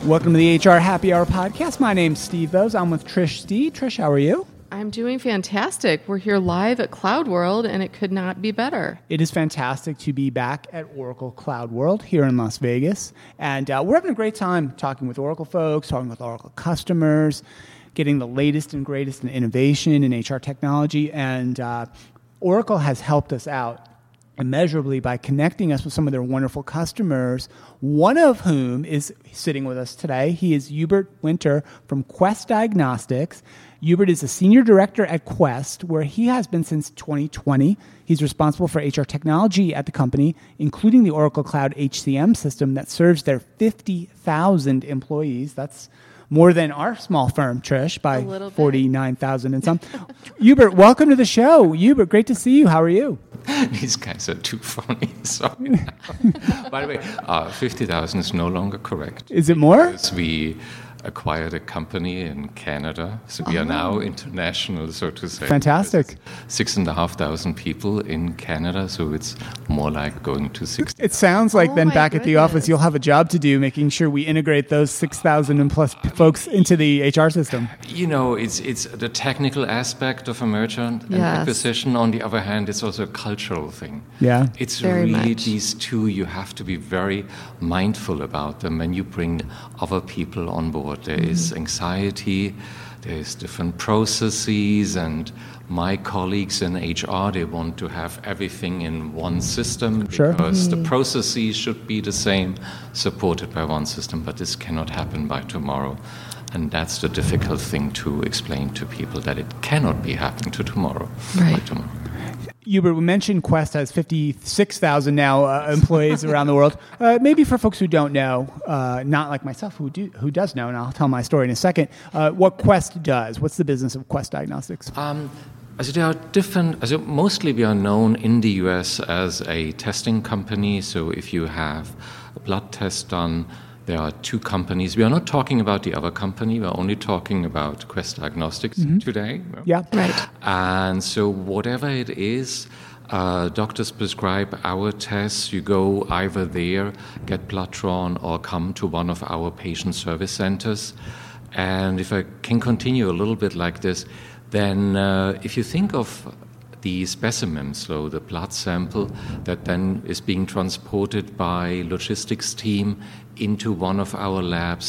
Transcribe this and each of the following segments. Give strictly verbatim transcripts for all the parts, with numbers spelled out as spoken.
Welcome to the H R Happy Hour podcast. My name's Steve Bose. I'm with Trish Stee. Trish, how are you? I'm doing fantastic. We're here live at Cloud World, and it could not be better. It is fantastic to be back at Oracle Cloud World here in Las Vegas. And uh, we're having a great time talking with Oracle folks, talking with Oracle customers, getting the latest and greatest in innovation in H R technology. And uh, Oracle has helped us out immeasurably by connecting us with some of their wonderful customers, one of whom is sitting with us today. He is Hubert Winter from Quest Diagnostics. Hubert is a senior director at Quest, where he has been since twenty twenty. He's responsible for H R technology at the company, including the Oracle Cloud H C M system that serves their fifty thousand employees. That's more than our small firm, Trish, by forty-nine thousand and some. Hubert, welcome to the show. Hubert, great to see you. How are you? These guys are too funny. Sorry. By the way, uh, fifty thousand is no longer correct. Is it more? Because we acquired a company in Canada, so we oh. are now international, so to say. Fantastic. Six and a half thousand people in Canada, so it's more like going to six. It sounds like oh then back goodness. at the office, you'll have a job to do, making sure we integrate those six thousand and plus folks into the H R system. You know, it's it's the technical aspect of a merger and yes. acquisition. On the other hand, it's also a cultural thing. Yeah. It's very really much. These two, you have to be very mindful about them when you bring other people on board. There mm-hmm. is anxiety, there is different processes, and my colleagues in H R, they want to have everything in one system sure. because mm-hmm. the processes should be the same, supported by one system, but this cannot happen by tomorrow. And that's the difficult thing to explain to people, that it cannot be happening to tomorrow. Right. By tomorrow. Hubert, we mentioned Quest has fifty-six thousand now uh, employees around the world. Uh, maybe for folks who don't know, uh, not like myself, who do, who does know, and I'll tell my story in a second, uh, what Quest does. What's the business of Quest Diagnostics? Um, also there are different, also mostly we are known in the U S as a testing company. So if you have a blood test done, there are two companies. We are not talking about the other company. We're only talking about Quest Diagnostics mm-hmm. today. Yeah. Right. And so whatever it is, uh, doctors prescribe our tests. You go either there, get blood drawn, or come to one of our patient service centers. And if I can continue a little bit like this, then uh, if you think of the specimen, so the blood sample that then is being transported by logistics team into one of our labs,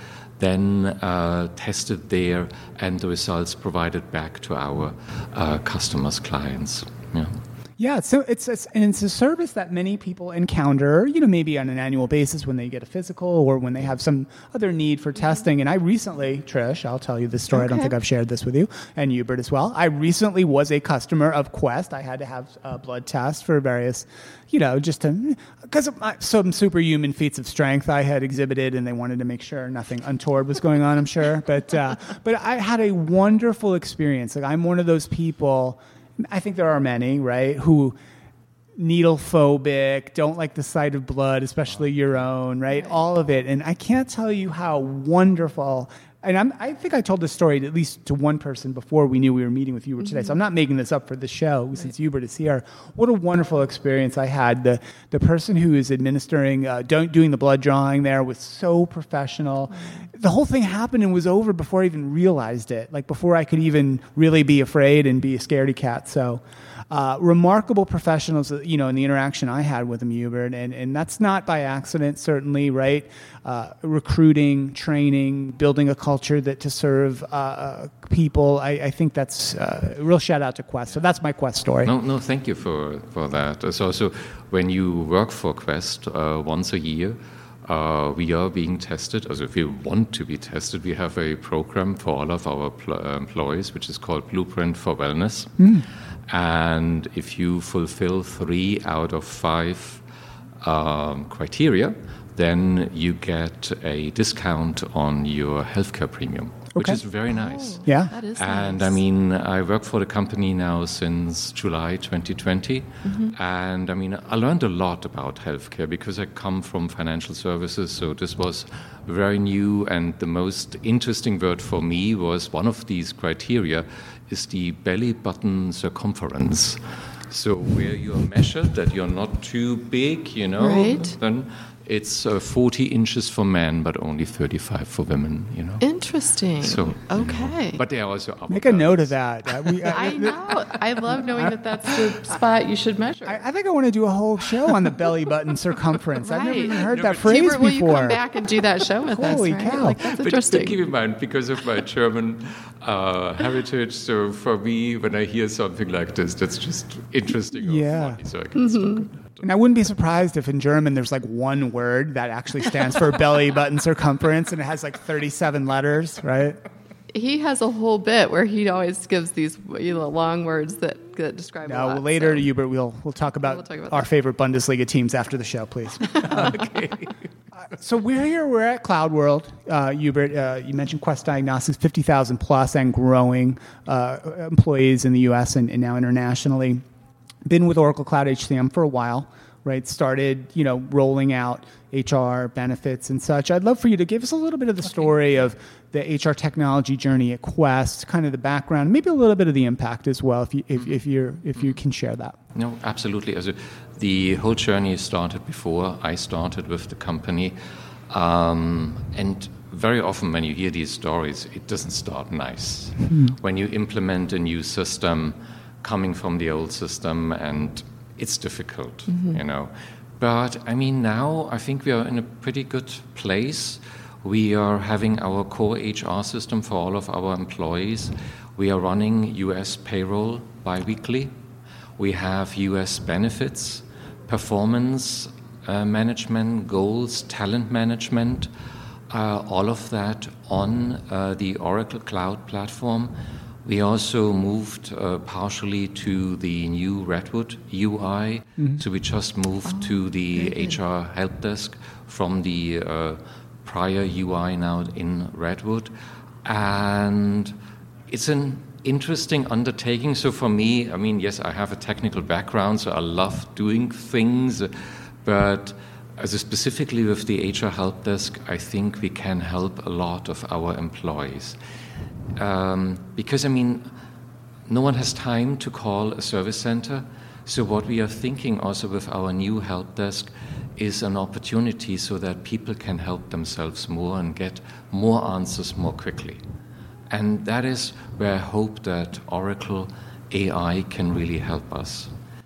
then uh, tested there, and the results provided back to our uh, customers, clients. Yeah. Yeah, so it's, it's and it's a service that many people encounter, you know, maybe on an annual basis when they get a physical or when they have some other need for testing. And I recently, Trish, I'll tell you this story. Okay. I don't think I've shared this with you, and Hubert as well. I recently was a customer of Quest. I had to have a blood test for various, you know, just to, because of my, some superhuman feats of strength I had exhibited, and they wanted to make sure nothing untoward was going on, I'm sure. But uh, but I had a wonderful experience. Like, I'm one of those people, I think there are many, right, who needle phobic, don't like the sight of blood, especially your own, right? right? All of it. And I can't tell you how wonderful. And I'm, I think I told this story at least to one person before we knew we were meeting with Hubert mm-hmm. today. So I'm not making this up for the show right. since Hubert is here. What a wonderful experience I had. The the person who is administering, uh, don't, doing the blood drawing there was so professional. Mm-hmm. The whole thing happened and was over before I even realized it, like before I could even really be afraid and be a scaredy cat. So uh, remarkable professionals, you know, in the interaction I had with them, Hubert. And, and that's not by accident, certainly, right? Uh, recruiting, training, building a culture that to serve uh, people. I, I think that's uh, a real shout out to Quest. So that's my Quest story. No, no, thank you for, for that. So, so when you work for Quest uh, once a year, uh, we are being tested. Also, if we want to be tested, we have a program for all of our pl- employees, which is called Blueprint for Wellness. Mm. And if you fulfill three out of five um, criteria, then you get a discount on your healthcare premium, which okay. is very nice. Oh, yeah. That is and nice. I mean, I work for the company now since July twenty twenty. Mm-hmm. And I mean, I learned a lot about healthcare because I come from financial services. So this was very new. And the most interesting word for me was one of these criteria is the belly button circumference. So where you're measured that you're not too big, you know, right. then it's uh, forty inches for men, but only thirty-five for women. You know. Interesting. So okay, you know, but there are also other Make a guys. note of that. Uh, we, uh, I know. I love knowing that that's the spot you should measure. I, I think I want to do a whole show on the belly button circumference. I've never Right. even heard No, that but phrase Hubert, will before. you come back and do that show with Holy us? Right? cow. Like, that's But, interesting. but keep in mind, because of my German uh, heritage, so for me, when I hear something like this, that's just interesting. or Yeah. funny, so I can stuck Mm-hmm. on that. And I wouldn't be surprised if in German there's like one word that actually stands for belly button circumference and it has like thirty-seven letters, right? He has a whole bit where he always gives these you know, long words that, that describe a No, lot. later, so. Hubert, we'll we'll talk about, We'll talk about our that. favorite Bundesliga teams after the show, please. okay. Uh, so we're here. We're at Cloud World. Uh, Hubert, uh, you mentioned Quest Diagnostics, fifty thousand plus and growing uh, employees in the U S and, and now internationally. Been with Oracle Cloud H C M for a while, right? Started, you know, rolling out H R benefits and such. I'd love for you to give us a little bit of the story of the H R technology journey at Quest, kind of the background, maybe a little bit of the impact as well, if you if, if you're if you can share that. No, absolutely. Also, the whole journey started before I started with the company. Um, and very often when you hear these stories, it doesn't start nice. When you implement a new system, coming from the old system, and it's difficult, mm-hmm. you know. But, I mean, now I think we are in a pretty good place. We are having our core H R system for all of our employees. We are running U S payroll biweekly. We have U S benefits, performance uh, management, goals, talent management, uh, all of that on uh, the Oracle Cloud platform. We also moved uh, partially to the new Redwood U I. Mm-hmm. So we just moved oh, to the H R help desk from the uh, prior U I now in Redwood. And it's an interesting undertaking. So for me, I mean, yes, I have a technical background, so I love doing things. But as a specifically with the H R help desk, I think we can help a lot of our employees. Um, because, I mean, no one has time to call a service center. So what we are thinking also with our new help desk is an opportunity so that people can help themselves more and get more answers more quickly. And that is where I hope that Oracle A I can really help us.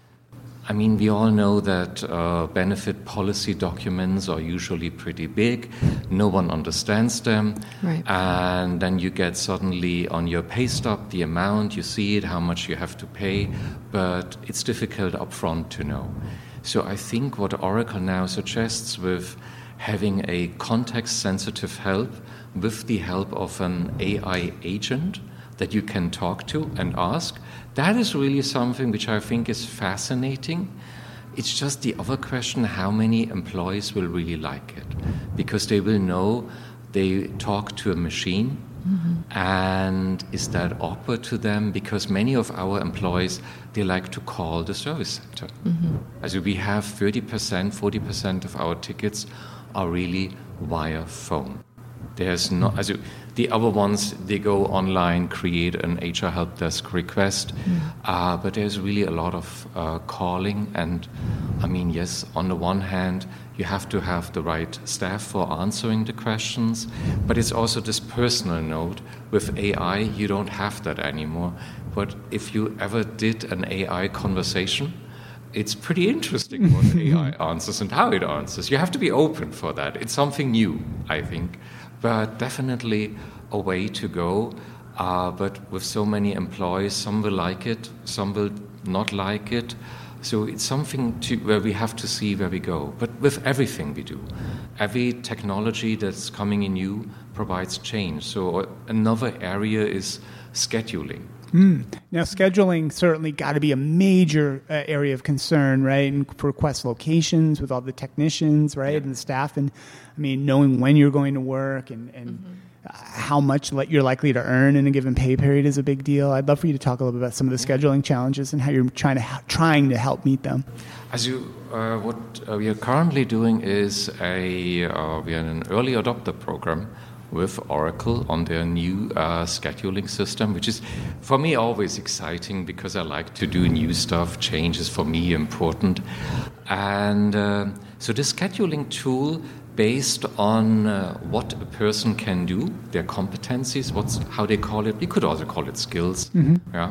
I mean, we all know that uh, benefit policy documents are usually pretty big. No one understands them. Right. And then you get suddenly on your pay stub the amount, you see it, how much you have to pay, but it's difficult upfront to know. So I think what Oracle now suggests with having a context-sensitive help with the help of an A I agent that you can talk to and ask, that is really something which I think is fascinating. It's just the other question, how many employees will really like it? Because they will know they talk to a machine, mm-hmm. and is that awkward to them? Because many of our employees, they like to call the service center. Mm-hmm. As we have thirty percent, forty percent of our tickets are really via phone. There's no, as you, the other ones, they go online, create an H R help desk request, mm. uh, but there's really a lot of uh, calling. And I mean, yes, on the one hand, you have to have the right staff for answering the questions, but it's also this personal note. With A I, you don't have that anymore. But if you ever did an A I conversation, it's pretty interesting what A I answers and how it answers. You have to be open for that. It's something new, I think. But definitely a way to go. Uh, but with so many employees, some will like it, some will not like it. So it's something to, where we have to see where we go. But with everything we do, every technology that's coming in new provides change. So another area is scheduling. Mm. Now, scheduling certainly got to be a major uh, area of concern, right? And for Quest locations with all the technicians, right, yeah. and the staff, and I mean, knowing when you're going to work and, and mm-hmm. uh, how much le- you're likely to earn in a given pay period is a big deal. I'd love for you to talk a little bit about some of the scheduling challenges and how you're trying to ha- trying to help meet them. As you, uh, what uh, we are currently doing is a uh, we are in an early adopter program with Oracle on their new uh, scheduling system, which is for me always exciting because I like to do new stuff. Change is for me important. And uh, So the scheduling tool, based on uh, what a person can do, their competencies, what's how they call it. We could also call it skills. Mm-hmm. Yeah,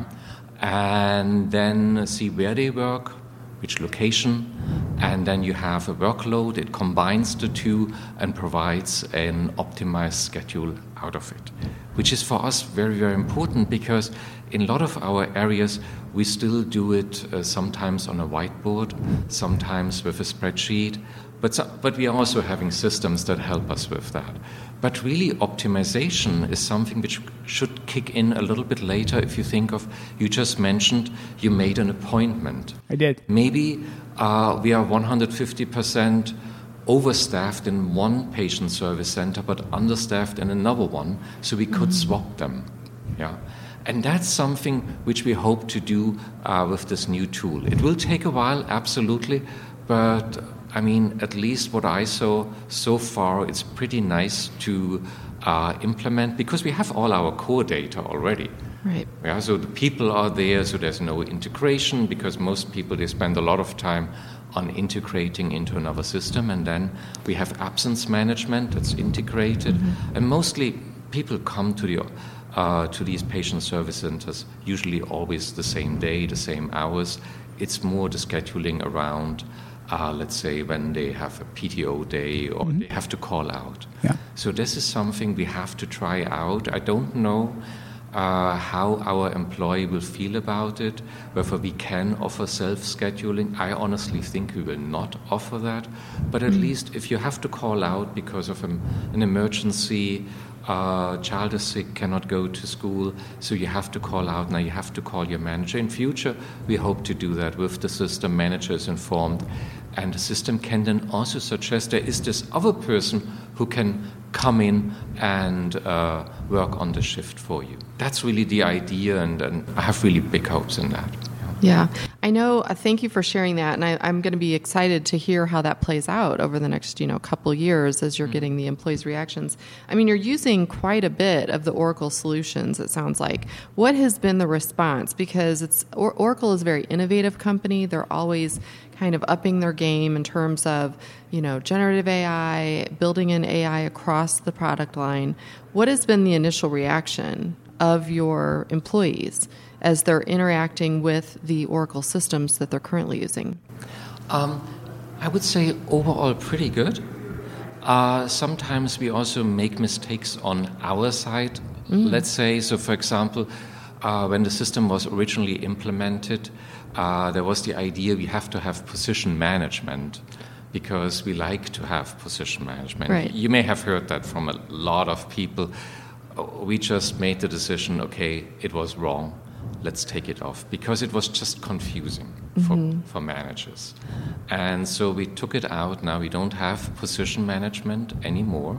and then see where they work, which location, and then you have a workload. It combines the two and provides an optimized schedule out of it, which is for us very, very important, because in a lot of our areas we still do it uh, sometimes on a whiteboard, sometimes with a spreadsheet, but, so, but we are also having systems that help us with that. But really, optimization is something which should kick in a little bit later. If you think of, you just mentioned you made an appointment. I did. Maybe uh, we are one hundred fifty percent overstaffed in one patient service center, but understaffed in another one, so we could mm-hmm. swap them. Yeah. And that's something which we hope to do uh, with this new tool. It will take a while, absolutely, but I mean, at least what I saw so far, it's pretty nice to uh, implement, because we have all our core data already. Right. Yeah, so the people are there, so there's no integration, because most people, they spend a lot of time on integrating into another system, and then we have absence management that's integrated, mm-hmm. and mostly people come to the uh, to these patient service centers usually always the same day, the same hours. It's more the scheduling around, uh, let's say, when they have a P T O day or mm-hmm. they have to call out. Yeah. So this is something we have to try out. I don't know Uh, how our employee will feel about it, whether we can offer self-scheduling. I honestly think we will not offer that, but at mm. least if you have to call out because of an, an emergency, uh, child is sick, cannot go to school, so you have to call out, now you have to call your manager. In future, we hope to do that with the system. Manager is informed, and the system can then also suggest there is this other person who can come in and uh, work on the shift for you. That's really the idea, and, and I have really big hopes in that. Yeah, I know. Uh, thank you for sharing that, and I, I'm going to be excited to hear how that plays out over the next, you know, couple years as you're mm-hmm. getting the employees' reactions. I mean, you're using quite a bit of the Oracle solutions. It sounds like. What has been the response? Because it's or, Oracle is a very innovative company. They're always kind of upping their game in terms of, you know, generative A I, building in A I across the product line. What has been the initial reaction of your employees as they're interacting with the Oracle systems that they're currently using? Um, I would say overall pretty good. Uh, sometimes we also make mistakes on our side, mm. let's say. So, for example, uh, when the system was originally implemented, uh, there was the idea we have to have position management, because we like to have position management. Right. You may have heard that from a lot of people. We just made the decision, okay, it was wrong. Let's take it off, because it was just confusing for, mm-hmm. for managers. And so we took it out. Now we don't have position management anymore.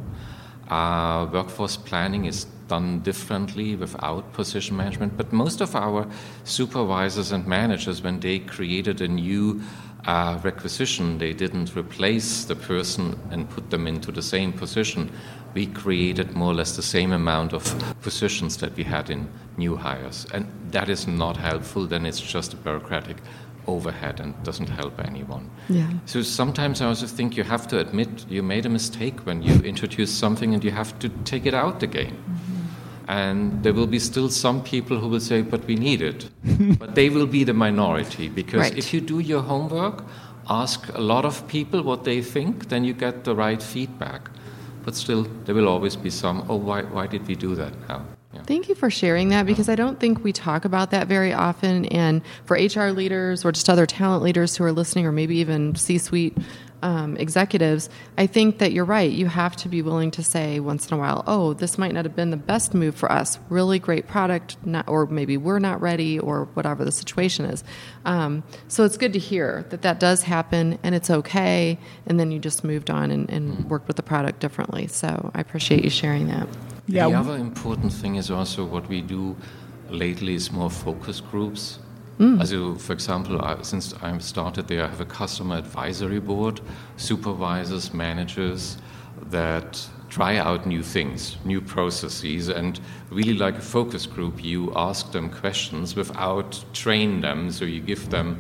Uh, workforce planning is done differently without position management. But most of our supervisors and managers, when they created a new uh, requisition, they didn't replace the person and put them into the same position. We created more or less the same amount of positions that we had in new hires. And that is not helpful. Then it's just a bureaucratic overhead and doesn't help anyone. Yeah. So sometimes I also think you have to admit you made a mistake when you introduce something, and you have to take it out again. Mm-hmm. And there will be still some people who will say, but we need it. But they will be the minority, because right. if you do your homework, ask a lot of people what they think, then you get the right feedback. But still, there will always be some, oh, why, why did we do that now? Yeah. Thank you for sharing that, because I don't think we talk about that very often. And for H R leaders or just other talent leaders who are listening, or maybe even C-suite um, executives, I think that you're right. You have to be willing to say once in a while, oh, this might not have been the best move for us. Really great product, not, or maybe we're not ready, or whatever the situation is. Um, so it's good to hear that that does happen, and it's okay, and then you just moved on and, and worked with the product differently. So I appreciate you sharing that. Yeah. The other important thing is also what we do lately is more focus groups. Mm. Also, for example, I, since I started there, I have a customer advisory board, supervisors, managers that try out new things, new processes, and really like a focus group, you ask them questions without train them, so you give them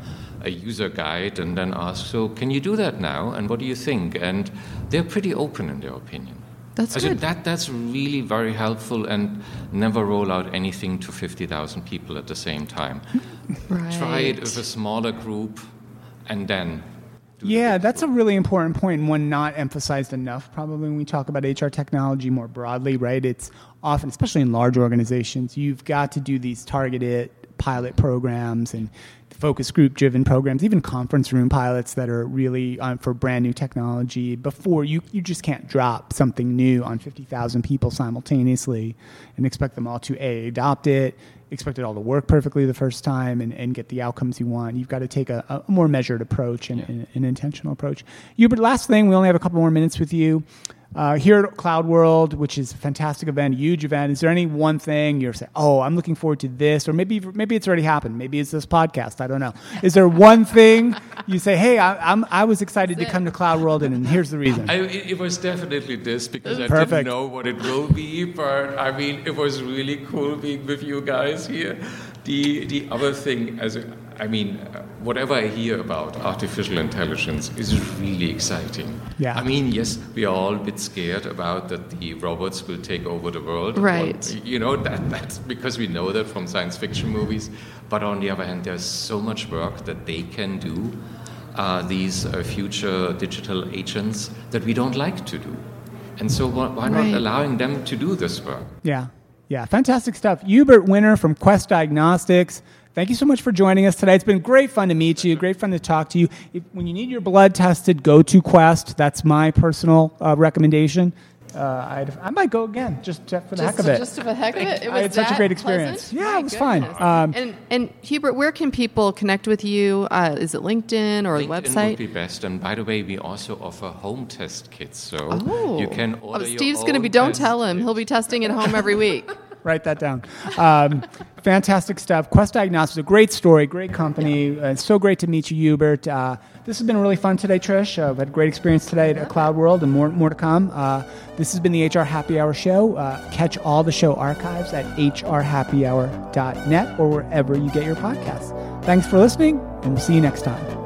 a user guide and then ask, so can you do that now? And what do you think? And they're pretty open in their opinion. That's I good. said that that's really very helpful, and never roll out anything to fifty thousand people at the same time. Right. Try it with a smaller group, and then. do the Yeah, big that's a group. really important point, and one not emphasized enough probably when we talk about H R technology more broadly, right? It's often, especially in large organizations, you've got to do these targeted pilot programs and focus group-driven programs, even conference room pilots that are really on for brand new technology before you, you just can't drop something new on fifty thousand people simultaneously and expect them all to A, adopt it, expect it all to work perfectly the first time and, and get the outcomes you want. You've got to take a, a more measured approach and, and an intentional approach. Hubert, last thing, we only have a couple more minutes with you. Uh, here at Cloud World, which is a fantastic event, a huge event, is there any one thing you're saying, oh, I'm looking forward to this, or maybe maybe it's already happened, maybe it's this podcast, I don't know. Is there one thing you say, hey, I, I'm I was excited to come to Cloud World, and, and here's the reason? I, it, it was definitely this, because I Perfect. didn't know what it will be, but I mean, it was really cool being with you guys here. The the other thing, as a, I mean, whatever I hear about artificial intelligence is really exciting. Yeah. I mean, yes, we are all a bit scared about that the robots will take over the world. Right. Well, you know, that that's because we know that from science fiction movies. But on the other hand, there's so much work that they can do, uh, these uh, future digital agents, that we don't like to do. And so why, why not Right. allowing them to do this work? Yeah, yeah, fantastic stuff. Hubert Winter from Quest Diagnostics. Thank you so much for joining us today. It's been great fun to meet you, great fun to talk to you. If, when you need your blood tested, go to Quest. That's my personal uh, recommendation. Uh, I'd, I might go again, just to, for the Just, heck of it. just for the heck of it, it I was had such a that great experience. pleasant? Yeah, My it was fun. goodness. Um, and and Hubert, where can people connect with you? Uh, is it LinkedIn or a LinkedIn website? would be best. And by the way, we also offer home test kits, so Oh, you can oh, order your Steve's going to own be. Don't test tell him. kit. He'll be testing at home every week. Write that down. Um, fantastic stuff. Quest Diagnostics, a great story, great company. Yeah. Uh, it's so great to meet you, Hubert. Uh, this has been really fun today, Trish. Uh, I've had a great experience today at Cloud World, and more more to come. Uh, this has been the H R Happy Hour show. Uh, catch all the show archives at h r happy hour dot net or wherever you get your podcasts. Thanks for listening, and we'll see you next time.